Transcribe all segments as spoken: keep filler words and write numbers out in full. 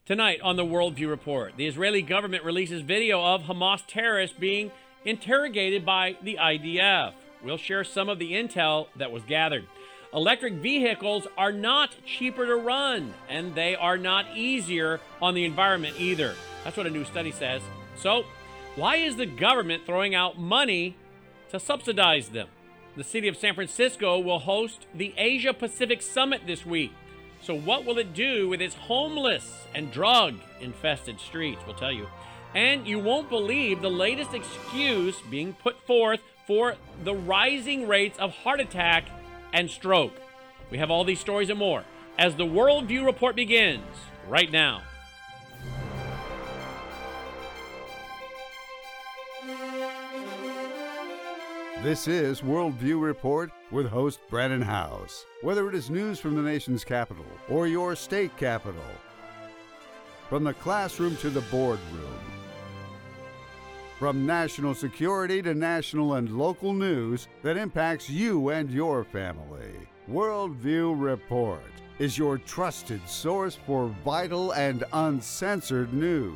Tonight on the Worldview Report, the Israeli government releases video of Hamas terrorists being interrogated by the I D F. We'll share some of the intel that was gathered. Electric vehicles are not cheaper to run, and they are not easier on the environment either. That's what a new study says. So, why is the government throwing out money to subsidize them? The city of San Francisco will host the Asia Pacific Summit this week. So what will it do with its homeless and drug-infested streets? We'll tell you. And you won't believe the latest excuse being put forth for the rising rates of heart attack and stroke. We have all these stories and more as the Worldview Report begins right now. This is Worldview Report with host Brandon House. Whether it is news from the nation's capital or your state capital, from the classroom to the boardroom, from national security to national and local news that impacts you and your family, Worldview Report is your trusted source for vital and uncensored news.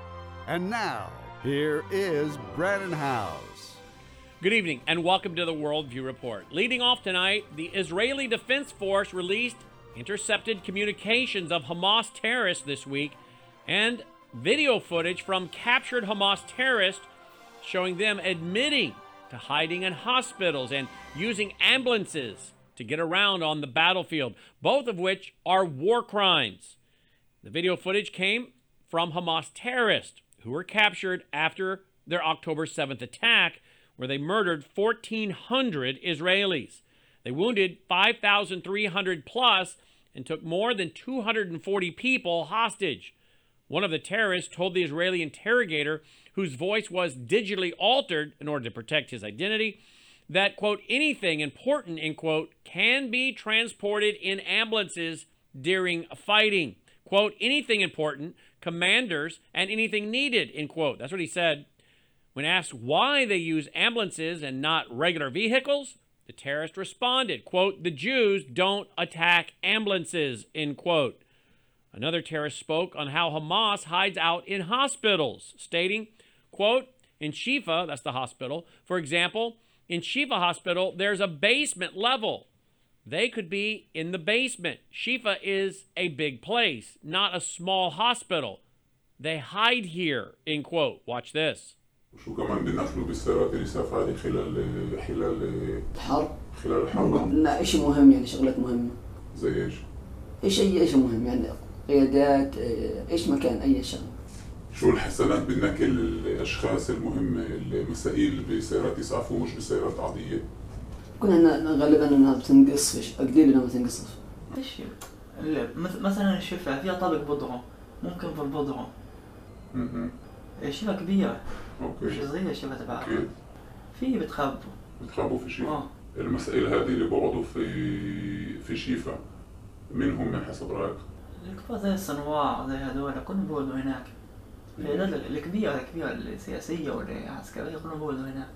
And now, here is Brandon House. Good evening and welcome to the Worldview Report. Leading off tonight, the Israeli Defense Force released intercepted communications of Hamas terrorists this week and video footage from captured Hamas terrorists showing them admitting to hiding in hospitals and using ambulances to get around on the battlefield, both of which are war crimes. The video footage came from Hamas terrorists who were captured after their October seventh attack, where they murdered fourteen hundred Israelis. They wounded five thousand three hundred plus and took more than two hundred forty people hostage. One of the terrorists told the Israeli interrogator, whose voice was digitally altered in order to protect his identity, that, quote, anything important, end quote, can be transported in ambulances during fighting. Quote, anything important, commanders, and anything needed, end quote. That's what he said. When asked why they use ambulances and not regular vehicles, the terrorist responded, quote, the Jews don't attack ambulances, end quote. Another terrorist spoke on how Hamas hides out in hospitals, stating, quote, in Shifa, that's the hospital, for example, in Shifa Hospital, there's a basement level. They could be in the basement. Shifa is a big place, not a small hospital. They hide here, end quote. Watch this. شو كمان بنقفلوا بالسيارات الإسعاف هذه خلال خلال الحرب؟ خلال الحرب؟ لا إشي مهم يعني شغلات مهمة. زي إيش؟ إيش أي إشي مهم يعني قيادات إيش مكان أي شغل. شو الحسنات بالنقل الأشخاص المهمة المسائل بسيارات إسعاف ومش بسيارات عادية؟ كنا غالبا إنها بتنقص قليل إنها بتنقص. إيش مثلا الشفا فيها طابق بودرة ممكن في البودرة. اها. شفا كبيرة. اوكي. مش صغيرة شفا تبعها. أكيد. في بتخبوا. بتخبوا في شيء. آه. المسائل هذه اللي بقعدوا في في شيفا منهم من حسب رأيك؟ الكبار زي الصنواع زي هذول كلهم بيقعدوا هناك. الكبيرة الكبيرة السياسية والعسكرية كلهم بيقعدوا هناك.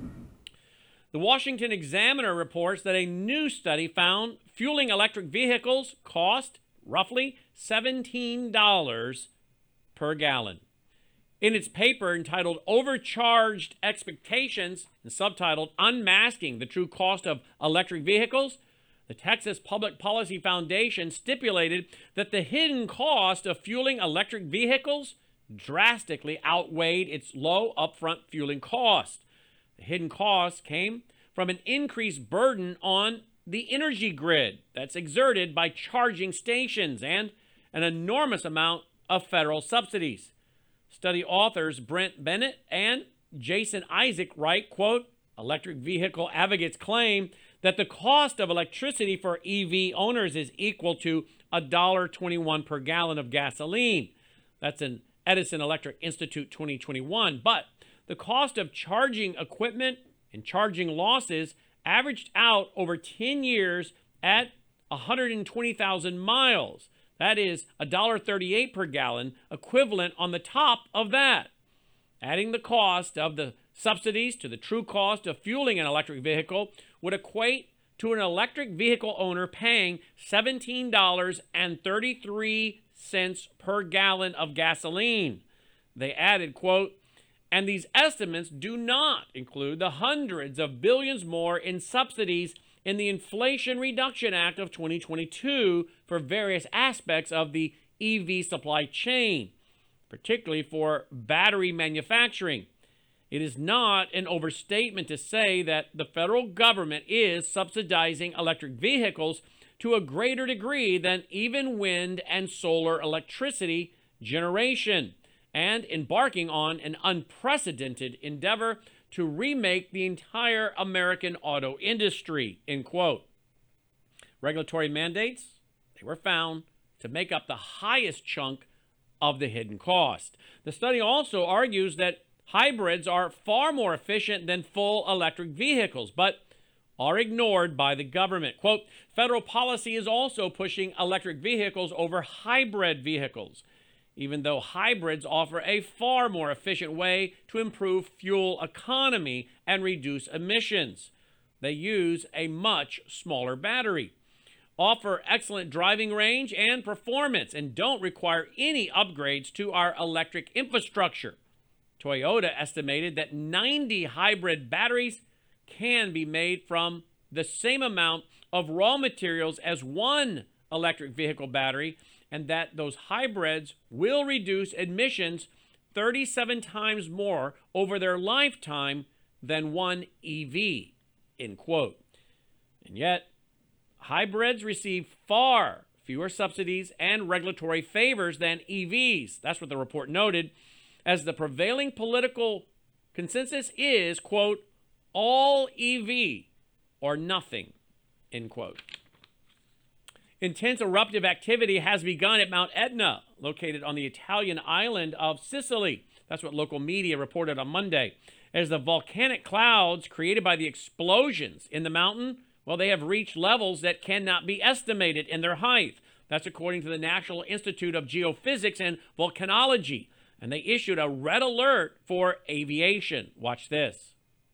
The Washington Examiner reports that a new study found fueling electric vehicles cost roughly seventeen dollars per gallon. In its paper entitled Overcharged Expectations and subtitled Unmasking the True Cost of Electric Vehicles, the Texas Public Policy Foundation stipulated that the hidden cost of fueling electric vehicles drastically outweighed its low upfront fueling cost. The hidden cost came from an increased burden on the energy grid that's exerted by charging stations and an enormous amount of federal subsidies. Study authors Brent Bennett and Jason Isaac write, quote, electric vehicle advocates claim that the cost of electricity for E V owners is equal to one dollar and twenty-one cents per gallon of gasoline. That's an Edison Electric Institute twenty twenty-one. But the cost of charging equipment and charging losses averaged out over ten years at one hundred twenty thousand miles. That is one dollar and thirty-eight cents per gallon, equivalent on the top of that. Adding the cost of the subsidies to the true cost of fueling an electric vehicle would equate to an electric vehicle owner paying seventeen dollars and thirty-three cents per gallon of gasoline. They added, quote, and these estimates do not include the hundreds of billions more in subsidies in the Inflation Reduction Act of twenty twenty-two for various aspects of the E V supply chain, particularly for battery manufacturing. It is not an overstatement to say that the federal government is subsidizing electric vehicles to a greater degree than even wind and solar electricity generation, and embarking on an unprecedented endeavor to remake the entire American auto industry, end quote. Regulatory mandates, they were found to make up the highest chunk of the hidden cost. The study also argues that hybrids are far more efficient than full electric vehicles, but are ignored by the government. Quote, federal policy is also pushing electric vehicles over hybrid vehicles, even though hybrids offer a far more efficient way to improve fuel economy and reduce emissions. They use a much smaller battery, offer excellent driving range and performance, and don't require any upgrades to our electric infrastructure. Toyota estimated that ninety hybrid batteries can be made from the same amount of raw materials as one electric vehicle battery, and that those hybrids will reduce emissions thirty-seven times more over their lifetime than one E V, end quote. And yet, hybrids receive far fewer subsidies and regulatory favors than E Vs. That's what the report noted, as the prevailing political consensus is, quote, all E V or nothing, end quote. Intense eruptive activity has begun at Mount Etna, located on the Italian island of Sicily. That's what local media reported on Monday. As the volcanic clouds created by the explosions in the mountain, well, they have reached levels that cannot be estimated in their height. That's according to the National Institute of Geophysics and Volcanology. And they issued a red alert for aviation. Watch this.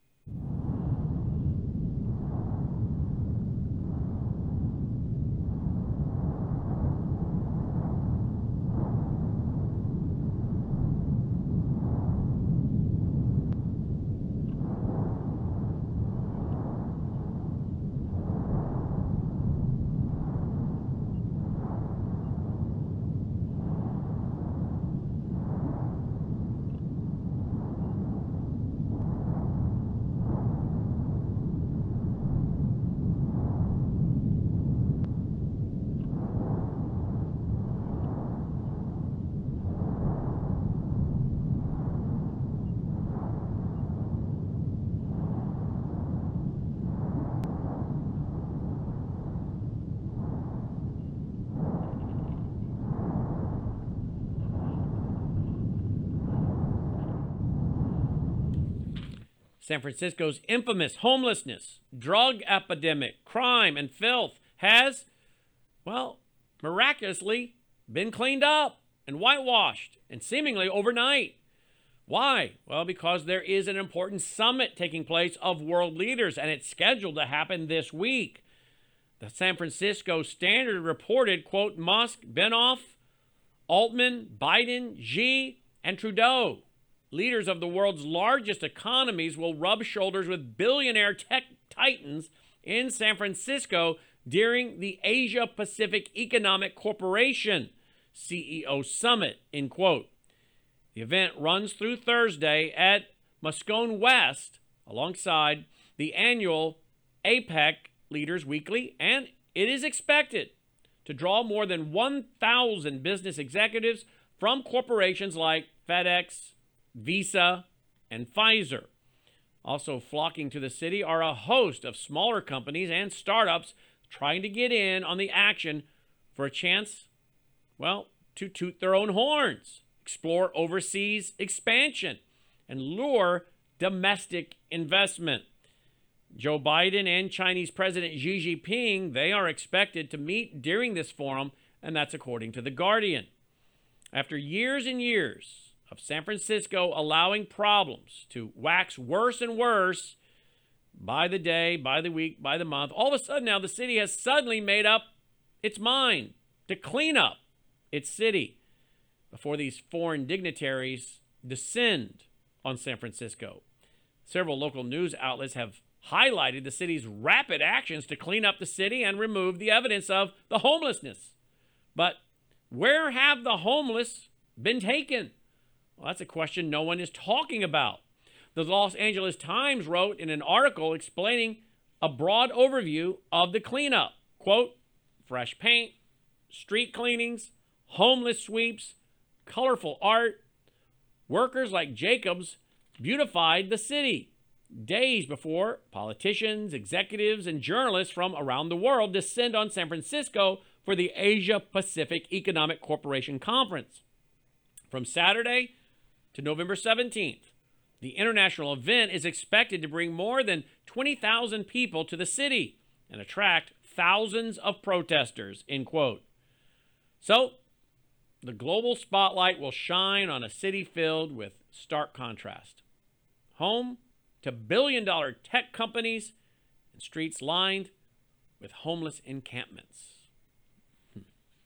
San Francisco's infamous homelessness, drug epidemic, crime, and filth has, well, miraculously been cleaned up and whitewashed, and seemingly overnight. Why? Well, because there is an important summit taking place of world leaders, and it's scheduled to happen this week. The San Francisco Standard reported, quote, Musk, Benoff, Altman, Biden, Xi, and Trudeau, leaders of the world's largest economies, will rub shoulders with billionaire tech titans in San Francisco during the Asia Pacific Economic Corporation C E O Summit, end quote. The event runs through Thursday at Moscone West alongside the annual APEC Leaders Weekly, and it is expected to draw more than one thousand business executives from corporations like FedEx, Visa, and Pfizer. Also flocking to the city are a host of smaller companies and startups trying to get in on the action for a chance, well, to toot their own horns, explore overseas expansion, and lure domestic investment. Joe Biden and Chinese President Xi Jinping, they are expected to meet during this forum, and that's according to The Guardian. After years and years of San Francisco allowing problems to wax worse and worse by the day, by the week, by the month, all of a sudden now the city has suddenly made up its mind to clean up its city before these foreign dignitaries descend on San Francisco. Several local news outlets have highlighted the city's rapid actions to clean up the city and remove the evidence of the homelessness. But where have the homeless been taken? Well, that's a question no one is talking about. The Los Angeles Times wrote in an article explaining a broad overview of the cleanup. Quote, fresh paint, street cleanings, homeless sweeps, colorful art. Workers like Jacobs beautified the city days before politicians, executives, and journalists from around the world descend on San Francisco for the Asia Pacific Economic Corporation Conference. From Saturday to November seventeenth, the international event is expected to bring more than twenty thousand people to the city and attract thousands of protesters, end quote. So, the global spotlight will shine on a city filled with stark contrast. Home to billion-dollar tech companies and streets lined with homeless encampments. Hmm.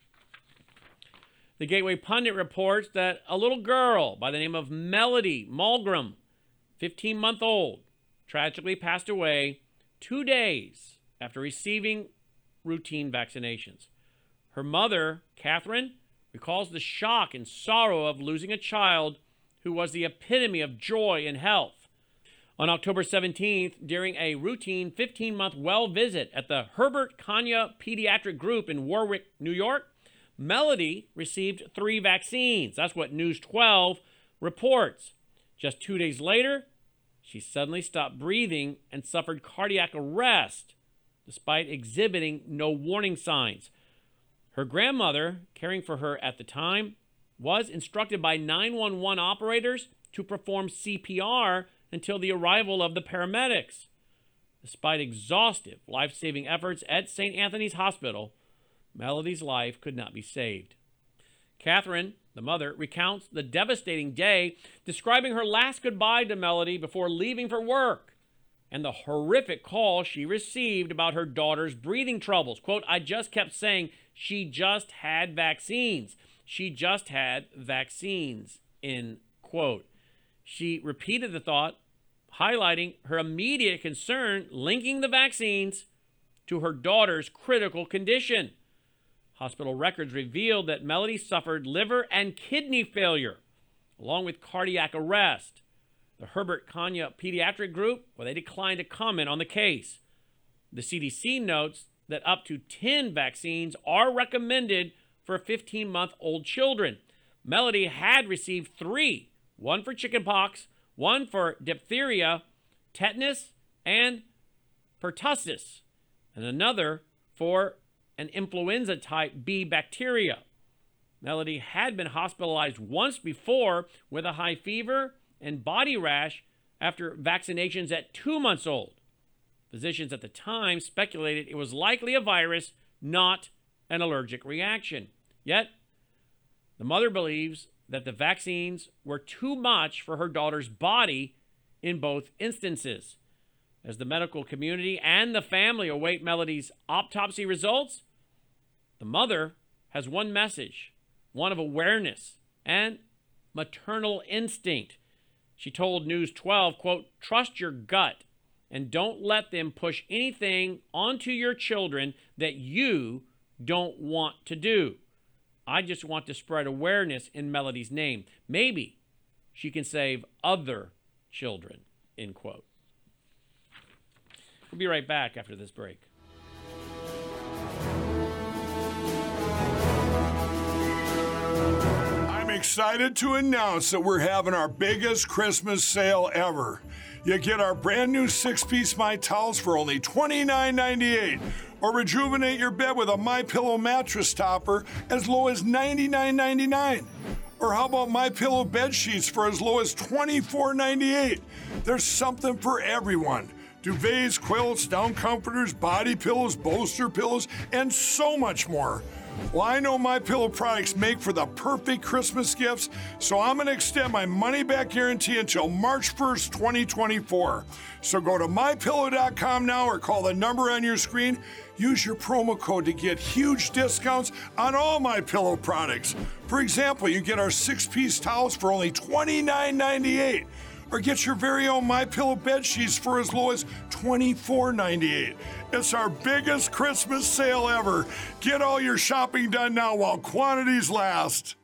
The Gateway Pundit reports that a little girl by the name of Melody Mulgrim, fifteen-month-old, tragically passed away two days after receiving routine vaccinations. Her mother, Catherine, recalls the shock and sorrow of losing a child who was the epitome of joy and health. On October seventeenth, during a routine fifteen-month well visit at the Herbert Kanya Pediatric Group in Warwick, New York, Melody received three vaccines. That's what News twelve reports. Just two days later, she suddenly stopped breathing and suffered cardiac arrest, despite exhibiting no warning signs. Her grandmother, caring for her at the time, was instructed by nine one one operators to perform C P R until the arrival of the paramedics. Despite exhaustive life-saving efforts at Saint Anthony's Hospital, Melody's life could not be saved. Catherine, the mother, recounts the devastating day, describing her last goodbye to Melody before leaving for work, and the horrific call she received about her daughter's breathing troubles. Quote, I just kept saying, she just had vaccines. She just had vaccines, end quote. She repeated the thought, highlighting her immediate concern linking the vaccines to her daughter's critical condition. Hospital records revealed that Melody suffered liver and kidney failure, along with cardiac arrest. The Herbert Kanya Pediatric Group, well, they declined to comment on the case. The C D C notes that up to ten vaccines are recommended for fifteen-month-old children. Melody had received three, one for chickenpox, one for diphtheria, tetanus, and pertussis, and another for an influenza-type B bacteria. Melody had been hospitalized once before with a high fever and body rash after vaccinations at two months old. Physicians at the time speculated it was likely a virus, not an allergic reaction. Yet, the mother believes that the vaccines were too much for her daughter's body in both instances. As the medical community and the family await Melody's autopsy results, the mother has one message, one of awareness and maternal instinct. She told News twelve, quote, trust your gut and don't let them push anything onto your children that you don't want to do. I just want to spread awareness in Melody's name. Maybe she can save other children, end quote. We'll be right back after this break. I'm excited to announce that we're having our biggest Christmas sale ever. You get our brand new six-piece My Towels for only twenty-nine ninety-eight, or rejuvenate your bed with a MyPillow mattress topper as low as ninety-nine ninety-nine. Or how about MyPillow bed sheets for as low as twenty-four ninety-eight? There's something for everyone. Duvets, quilts, down comforters, body pillows, bolster pillows, and so much more. Well, I know My Pillow products make for the perfect Christmas gifts, so I'm going to extend my money-back guarantee until March first, twenty twenty-four. So go to my pillow dot com now or call the number on your screen. Use your promo code to get huge discounts on all My Pillow products. For example, you get our six-piece towels for only twenty-nine ninety-eight. Or get your very own My Pillow bed sheets for as low as twenty-four ninety-eight. It's our biggest Christmas sale ever. Get all your shopping done now while quantities last.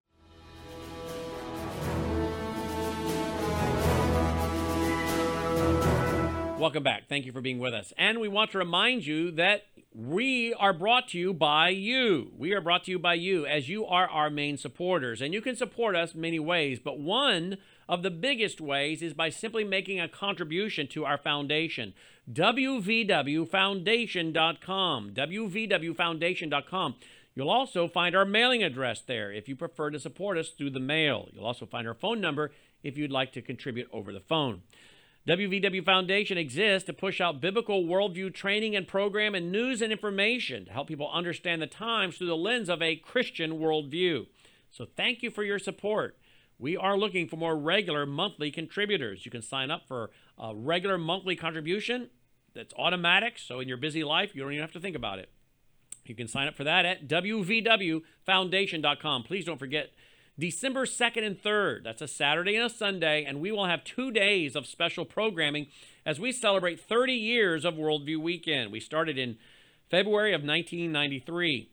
Welcome back. Thank you for being with us. And we want to remind you that we are brought to you by you. We are brought to you by you, as you are our main supporters. And you can support us many ways, but one of the biggest ways is by simply making a contribution to our foundation. W V W foundation dot com. W V W foundation dot com. You'll also find our mailing address there if you prefer to support us through the mail. You'll also find our phone number if you'd like to contribute over the phone. W V W Foundation exists to push out biblical worldview training and program and news and information to help people understand the times through the lens of a Christian worldview. So thank you for your support. We are looking for more regular monthly contributors. You can sign up for a regular monthly contribution that's automatic, so in your busy life, you don't even have to think about it. You can sign up for that at W V W foundation dot com. Please don't forget December second and third. That's a Saturday and a Sunday, and we will have two days of special programming as we celebrate thirty years of Worldview Weekend. We started in February of nineteen ninety-three,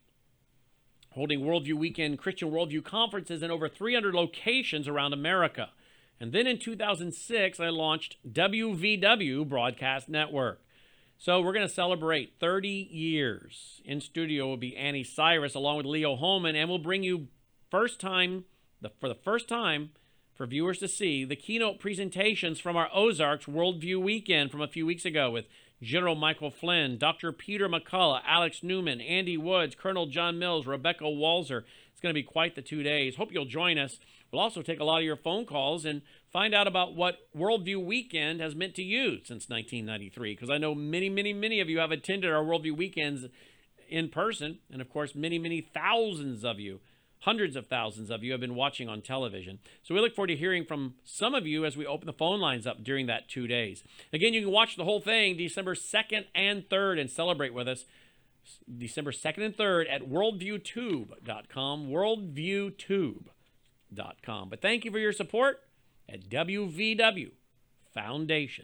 holding Worldview Weekend Christian Worldview conferences in over three hundred locations around America. And then in two thousand six, I launched W V W Broadcast Network. So we're going to celebrate thirty years. In studio will be Annie Cyrus along with Leo Holman, and we'll bring you first time, the, for the first time, for viewers to see the keynote presentations from our Ozarks Worldview Weekend from a few weeks ago with General Michael Flynn, Doctor Peter McCullough, Alex Newman, Andy Woods, Colonel John Mills, Rebecca Walzer. It's going to be quite the two days. Hope you'll join us. We'll also take a lot of your phone calls and find out about what Worldview Weekend has meant to you since nineteen ninety-three, because I know many, many, many of you have attended our Worldview Weekends in person, and of course, many, many thousands of you, hundreds of thousands of you have been watching on television. So we look forward to hearing from some of you as we open the phone lines up during that two days. Again, you can watch the whole thing December second and third and celebrate with us December second and third at worldview tube dot com, worldview tube dot com. But thank you for your support at W V W foundation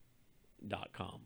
dot com.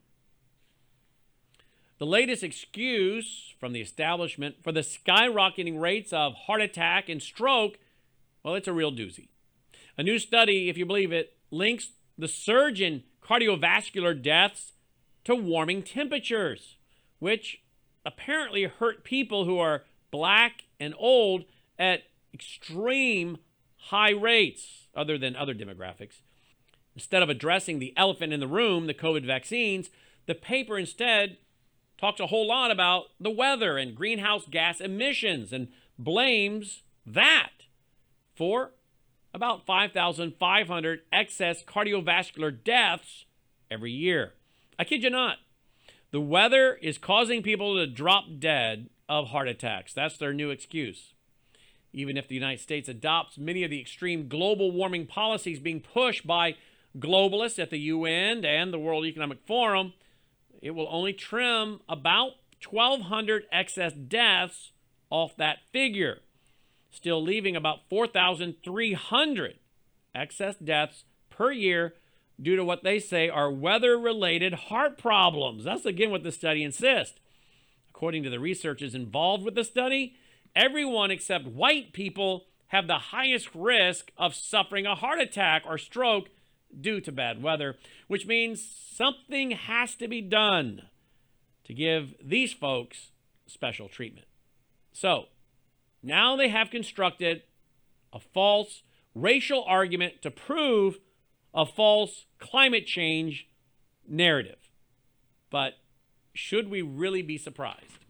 The latest excuse from the establishment for the skyrocketing rates of heart attack and stroke, well, it's a real doozy. A new study, if you believe it, links the surge in cardiovascular deaths to warming temperatures, which apparently hurt people who are black and old at extreme high rates, other than other demographics. Instead of addressing the elephant in the room, the COVID vaccines, the paper instead talks a whole lot about the weather and greenhouse gas emissions and blames that for about five thousand five hundred excess cardiovascular deaths every year. I kid you not. The weather is causing people to drop dead of heart attacks. That's their new excuse. Even if the United States adopts many of the extreme global warming policies being pushed by globalists at the U N and the World Economic Forum, it will only trim about twelve hundred excess deaths off that figure, still leaving about four thousand three hundred excess deaths per year due to what they say are weather-related heart problems. That's again what the study insists. According to the researchers involved with the study, everyone except white people have the highest risk of suffering a heart attack or stroke due to bad weather, which means something has to be done to give these folks special treatment. So, now they have constructed a false racial argument to prove a false climate change narrative. But should we really be surprised?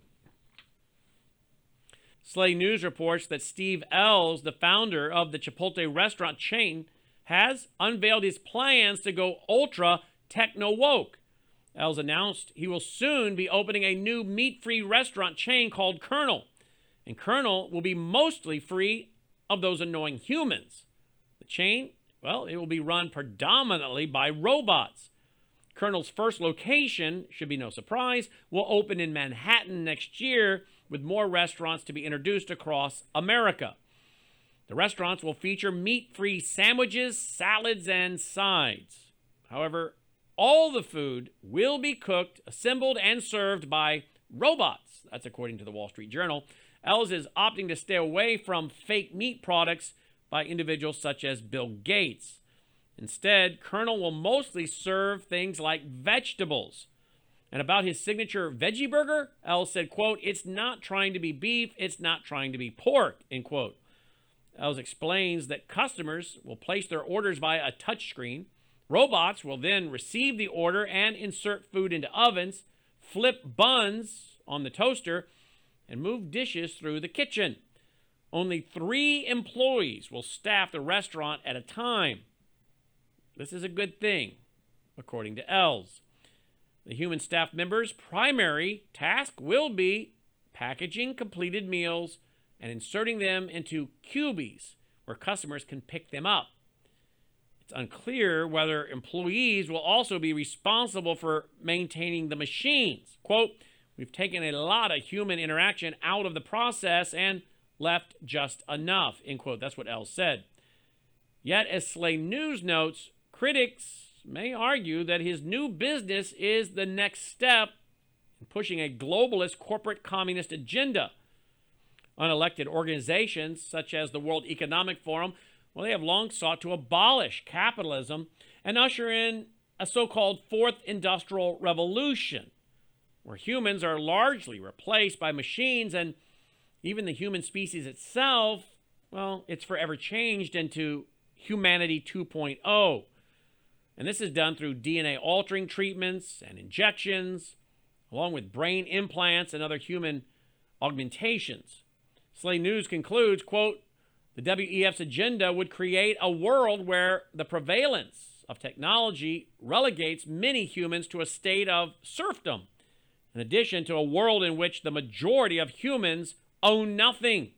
Slay News reports that Steve Ells, the founder of the Chipotle restaurant chain, has unveiled his plans to go ultra techno-woke. Ells announced he will soon be opening a new meat-free restaurant chain called Colonel. and Colonel will be mostly free of those annoying humans. The chain, well, it will be run predominantly by robots. Colonel's first location, should be no surprise, will open in Manhattan next year, with more restaurants to be introduced across America. The restaurants will feature meat-free sandwiches, salads, and sides. However, all the food will be cooked, assembled, and served by robots. That's according to the Wall Street Journal. Ells is opting to stay away from fake meat products by individuals such as Bill Gates. Instead, Colonel will mostly serve things like vegetables. And about his signature veggie burger, Ells said, quote, "It's not trying to be beef, it's not trying to be pork," end quote. Ells explains that customers will place their orders via a touchscreen. Robots will then receive the order and insert food into ovens, flip buns on the toaster, and move dishes through the kitchen. Only three employees will staff the restaurant at a time. This is a good thing, according to Ells. The human staff members' primary task will be packaging completed meals and inserting them into cubies where customers can pick them up. It's unclear whether employees will also be responsible for maintaining the machines. Quote, "We've taken a lot of human interaction out of the process and left just enough," end quote. That's what Ells said. Yet, as Slay News notes, critics may argue that his new business is the next step in pushing a globalist corporate communist agenda. Unelected organizations such as the World Economic Forum, well, they have long sought to abolish capitalism and usher in a so-called fourth industrial revolution, where humans are largely replaced by machines, and even the human species itself, well, it's forever changed into humanity two point oh. And this is done through D N A-altering treatments and injections, along with brain implants and other human augmentations. Slay News concludes, quote, "The W E F's agenda would create a world where the prevalence of technology relegates many humans to a state of serfdom, in addition to a world in which the majority of humans own nothing.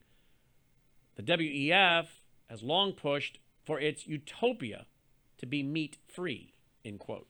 The W E F has long pushed for its utopia to be meat-free," end quote.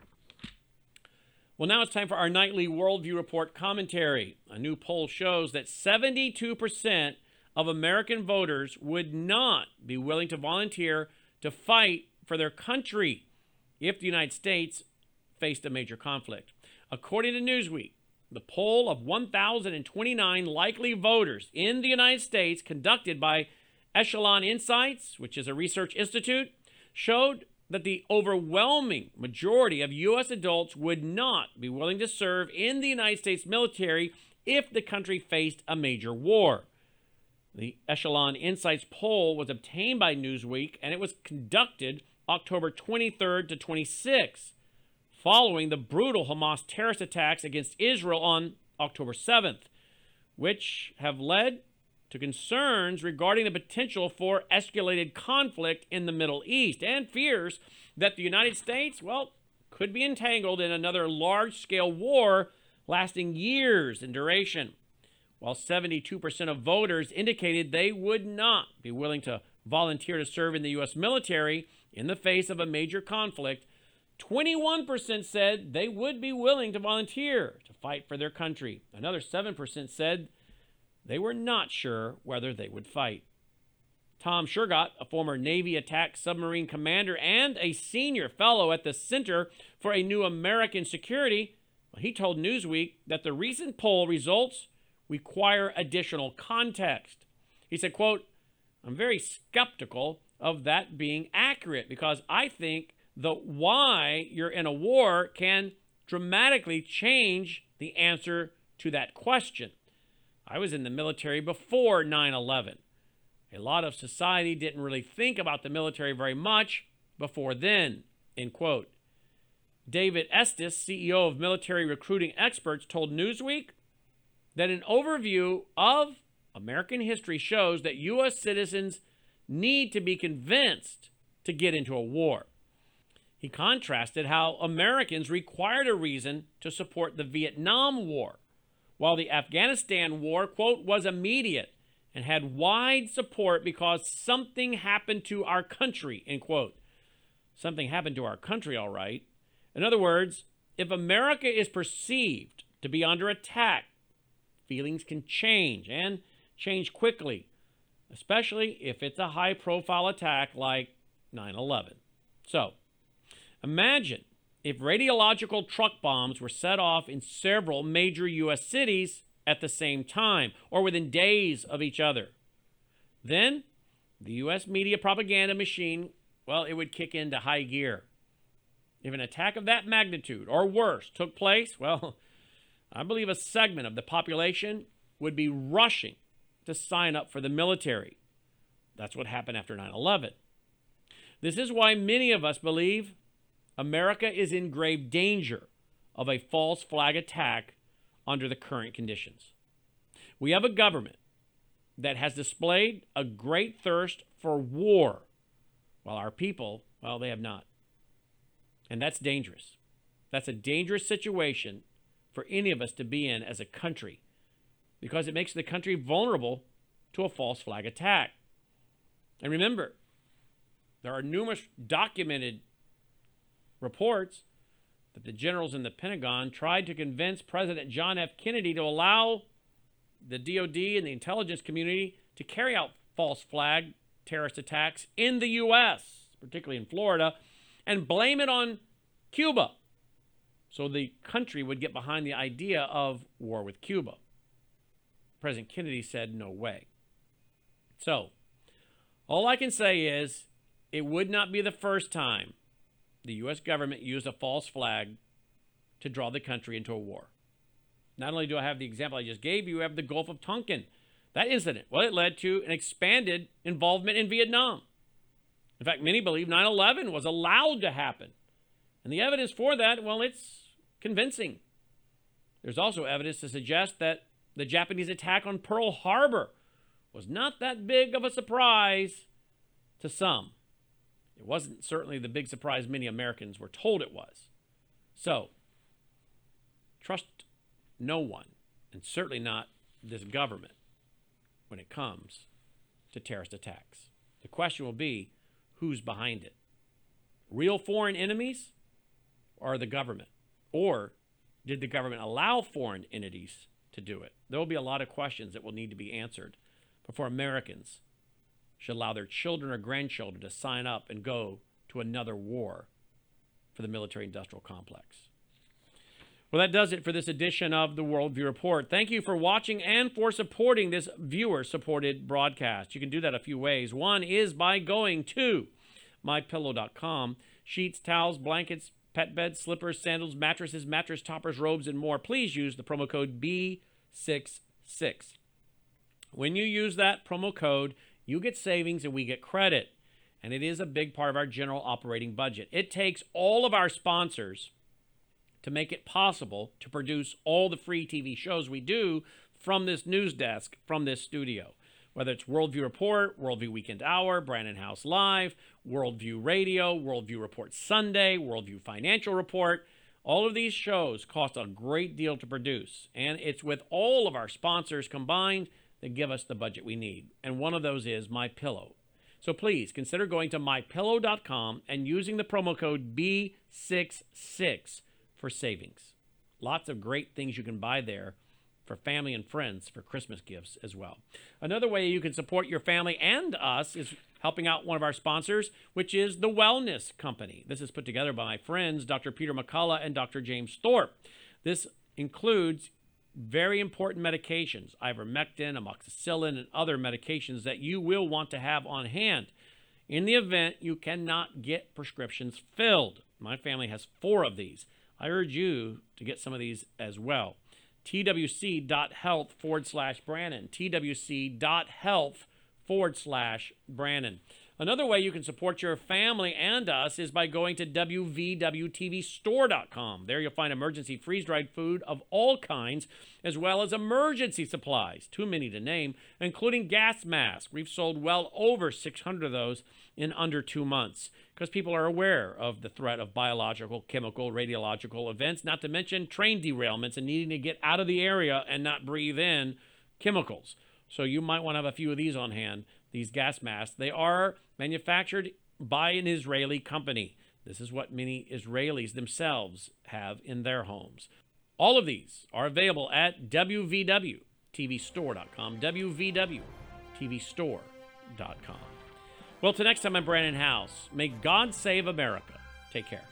Well, now it's time for our nightly Worldview Report commentary. A new poll shows that seventy-two percent of American voters would not be willing to volunteer to fight for their country if the United States faced a major conflict. According to Newsweek, the poll of one thousand twenty-nine likely voters in the United States conducted by Echelon Insights, which is a research institute, showed that the overwhelming majority of U S adults would not be willing to serve in the United States military if the country faced a major war. The Echelon Insights poll was obtained by Newsweek, and it was conducted October twenty-third to twenty-sixth, following the brutal Hamas terrorist attacks against Israel on October seventh, which have led to concerns regarding the potential for escalated conflict in the Middle East and fears that the United States, well, could be entangled in another large-scale war lasting years in duration. While seventy-two percent of voters indicated they would not be willing to volunteer to serve in the U S military in the face of a major conflict, twenty-one percent said they would be willing to volunteer to fight for their country. Another seven percent said they were not sure whether they would fight. Tom Shergott, a former Navy attack submarine commander and a senior fellow at the Center for a New American Security, he told Newsweek that the recent poll results require additional context. He said, quote, "I'm very skeptical of that being accurate because I think the why you're in a war can dramatically change the answer to that question. I was in the military before nine eleven. A lot of society didn't really think about the military very much before then," end quote. David Estes, C E O of Military Recruiting Experts, told Newsweek that an overview of American history shows that U S citizens need to be convinced to get into a war. He contrasted how Americans required a reason to support the Vietnam War, while the Afghanistan war, quote, was immediate and had wide support because something happened to our country, end quote. Something happened to our country, all right. In other words, if America is perceived to be under attack, feelings can change and change quickly, especially if it's a high-profile attack like nine eleven. So, imagine if radiological truck bombs were set off in several major U S cities at the same time or within days of each other. Then, the U S media propaganda machine, well, it would kick into high gear. If an attack of that magnitude or worse took place, well, I believe a segment of the population would be rushing to sign up for the military. That's what happened after nine eleven. This is why many of us believe America is in grave danger of a false flag attack under the current conditions. We have a government that has displayed a great thirst for war, while our people, well, they have not. And that's dangerous. That's a dangerous situation for any of us to be in as a country, because it makes the country vulnerable to a false flag attack. And remember, there are numerous documented reports that the generals in the Pentagon tried to convince President John F. Kennedy to allow the D O D and the intelligence community to carry out false flag terrorist attacks in the U S, particularly in Florida, and blame it on Cuba, so the country would get behind the idea of war with Cuba. President Kennedy said, no way. So, all I can say is, it would not be the first time the U S government used a false flag to draw the country into a war. Not only do I have the example I just gave you, I have the Gulf of Tonkin. That incident, well, it led to an expanded involvement in Vietnam. In fact, many believe nine eleven was allowed to happen. And the evidence for that, well, it's convincing. There's also evidence to suggest that the Japanese attack on Pearl Harbor was not that big of a surprise to some. It wasn't certainly the big surprise many Americans were told it was. So, trust no one, and certainly not this government, when it comes to terrorist attacks. The question will be, who's behind it? Real foreign enemies or the government? Or did the government allow foreign entities to do it? There will be a lot of questions that will need to be answered before Americans should allow their children or grandchildren to sign up and go to another war for the military-industrial complex. Well, that does it for this edition of the Worldview Report. Thank you for watching and for supporting this viewer-supported broadcast. You can do that a few ways. One is by going to my pillow dot com. Sheets, towels, blankets, pet beds, slippers, sandals, mattresses, mattress toppers, robes, and more. Please use the promo code B sixty-six. When you use that promo code, you get savings and we get credit. And it is a big part of our general operating budget. It takes all of our sponsors to make it possible to produce all the free T V shows we do from this news desk, from this studio. Whether it's Worldview Report, Worldview Weekend Hour, Brandon House Live, Worldview Radio, Worldview Report Sunday, Worldview Financial Report. All of these shows cost a great deal to produce. And it's with all of our sponsors combined that give us the budget we need. And one of those is MyPillow. So please consider going to my pillow dot com and using the promo code B sixty-six for savings. Lots of great things you can buy there for family and friends for Christmas gifts as well. Another way you can support your family and us is helping out one of our sponsors, which is the Wellness Company. This is put together by my friends, Doctor Peter McCullough and Doctor James Thorpe. This includes very important medications, ivermectin, amoxicillin, and other medications that you will want to have on hand in the event you cannot get prescriptions filled. My family has four of these. I urge you to get some of these as well. twc.health forward slash Brannon. twc.health forward slash Brannon. Another way you can support your family and us is by going to W V W T V store dot com. There you'll find emergency freeze-dried food of all kinds, as well as emergency supplies, too many to name, including gas masks. We've sold well over six hundred of those in under two months because people are aware of the threat of biological, chemical, radiological events, not to mention train derailments and needing to get out of the area and not breathe in chemicals. So you might want to have a few of these on hand, these gas masks. They are manufactured by an Israeli company. This is what many Israelis themselves have in their homes. All of these are available at W V W T V store dot com, W V W T V store dot com. Well, till next time, I'm Brandon House. May God save America. Take care.